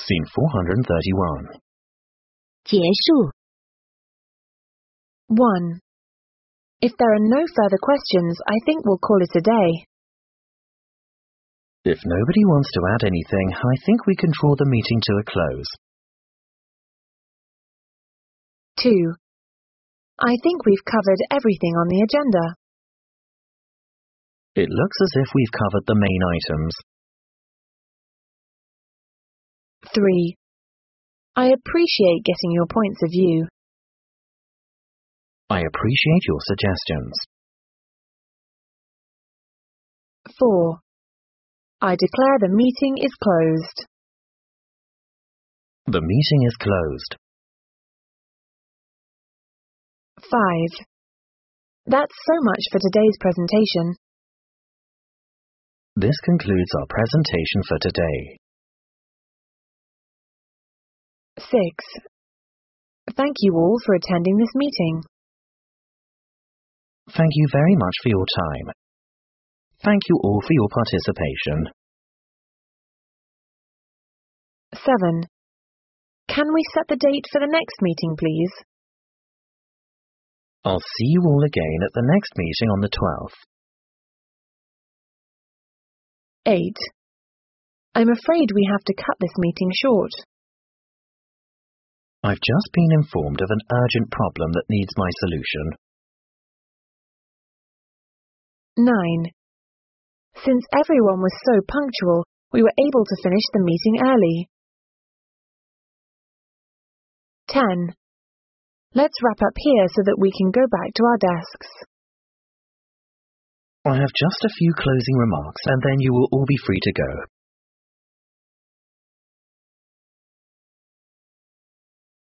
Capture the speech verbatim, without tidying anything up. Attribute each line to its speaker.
Speaker 1: Scene four hundred thirty-one.
Speaker 2: 结束
Speaker 3: one. If there are no further questions, I think we'll call it a day.
Speaker 1: If nobody wants to add anything, I think we can draw the meeting to a close.
Speaker 3: two. I think we've covered everything on the agenda.
Speaker 1: It looks as if we've covered the main items.
Speaker 3: three. I appreciate getting your points of view.
Speaker 1: I appreciate your suggestions.
Speaker 3: four. I declare the meeting is closed.
Speaker 1: The meeting is closed.
Speaker 3: five. That's so much for today's presentation.
Speaker 1: This concludes our presentation for today.
Speaker 3: six. Thank you all for attending this meeting.
Speaker 1: Thank you very much for your time. Thank you all for your participation.
Speaker 3: seven. Can we set the date for the next meeting, please?
Speaker 1: I'll see you all again at the next meeting on the twelfth.
Speaker 3: eight. I'm afraid we have to cut this meeting short.
Speaker 1: I've just been informed of an urgent problem that needs my solution.
Speaker 3: nine. Since everyone was so punctual, we were able to finish the meeting early. ten. Let's wrap up here so that we can go back to our desks.
Speaker 1: I have just a few closing remarks and then you will all be free to go.